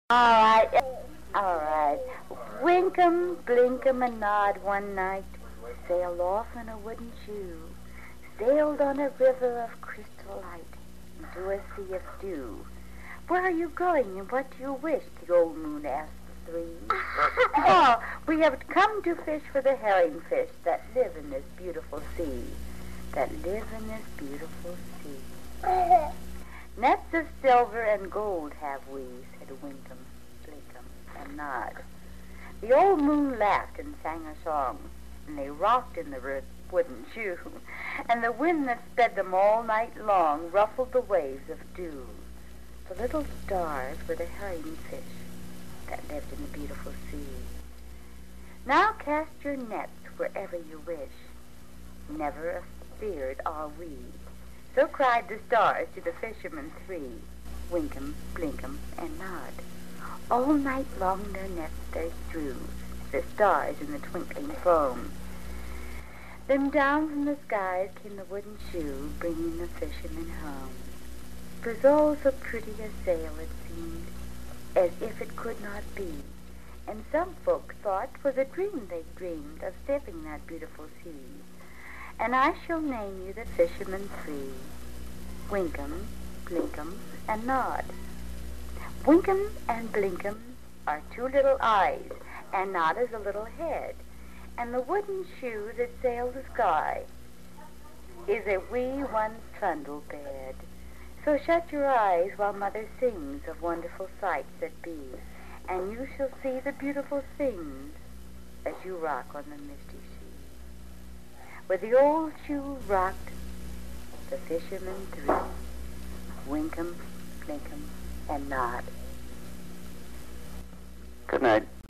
All right, all right. Winkum, blinkum, and nod one night sailed off in a wooden shoe, sailed on a river of crystal light into a sea of dew. Where are you going and what do you wish? The old moon asked the three. Oh, we have come to fish for the herring fish that live in this beautiful sea, that live in this beautiful sea. Nets of silver and gold have we, said Winkum, Blinkum, and Nod. The old moon laughed and sang a song, and they rocked in the wooden shoe, and the wind that sped them all night long ruffled the waves of dew. The little stars were the herring fish that lived in the beautiful sea. Now cast your nets wherever you wish. Never afeared are we. So cried the stars to the fishermen three, Winkum, Blinkum, and Nod. All night long their nets they strew, the stars in the twinkling foam. Then down from the skies came the wooden shoe, bringing the fishermen home. 'Twas all so pretty a sail it seemed, as if it could not be, and some folk thought 'twas a dream they dreamed of sailing that beautiful sea. And I shall name you the fishermen three, Winkum, Blinkum, and Nod. Winkum and Blinkum are two little eyes, and Nod is a little head, and the wooden shoe that sails the sky is a wee one trundle bed. So shut your eyes while Mother sings of wonderful sights that be, and you shall see the beautiful things as you rock on the misty sea. Where the old shoe rocked, the fishermen three, Winkum, Blinkum, and Nod. Good night.